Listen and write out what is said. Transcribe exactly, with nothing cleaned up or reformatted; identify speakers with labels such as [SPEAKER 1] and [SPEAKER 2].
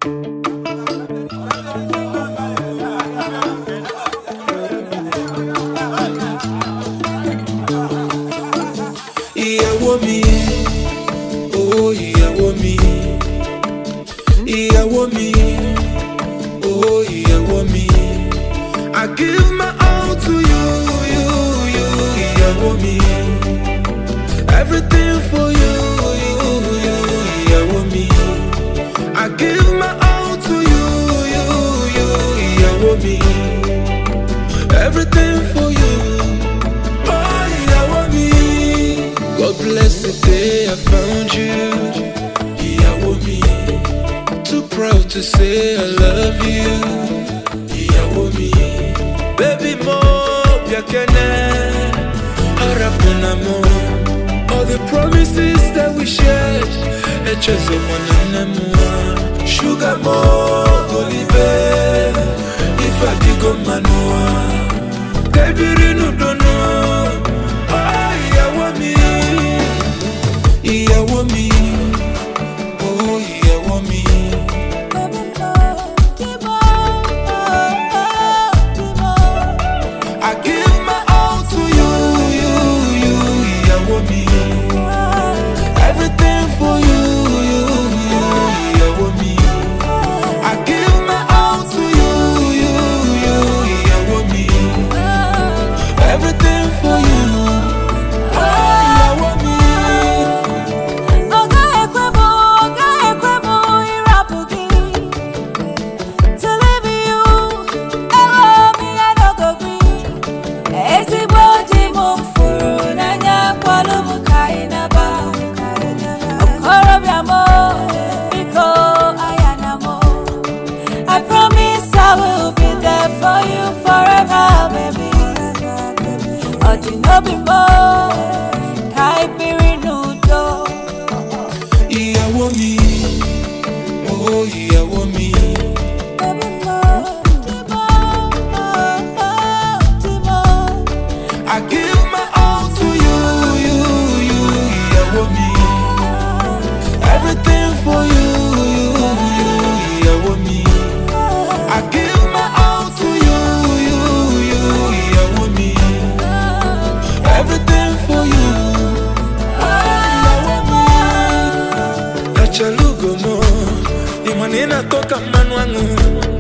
[SPEAKER 1] Ìyàwó mi, oh ìyàwó mi, ìyàwó mi, oh ìyàwó mi. I give my all to you, you, you, ìyàwó mi. Everything for you, you, you, ìyàwó mi. I give my all to you, you, you, ìyàwó mi. Everything for you. God bless the day I found you. Ìyàwó mi. Too proud to say I love you. Ìyàwó mi. Baby mo biakene arapuna mo. All the promises that we shared echezo monana mo. Sugar mo golibe ifa digo manua. Baby rinu dono. Ìyàwó mi, oh ìyàwó mi. I give my all to you, you, you, ìyàwó mi. Everything for you, you, you, ìyàwó mi. I give my all to you, you, you, ìyàwó mi. Everything for you. Ìyàwó mi, oh ìyàwó mi. I give my all to you, you, you, ìyàwó mi. Everything for you, you, you, ìyàwó mi. I give my all to you, you, you, ìyàwó mi. Everything for you. Chalugo mo, ni manina toka manu wangu.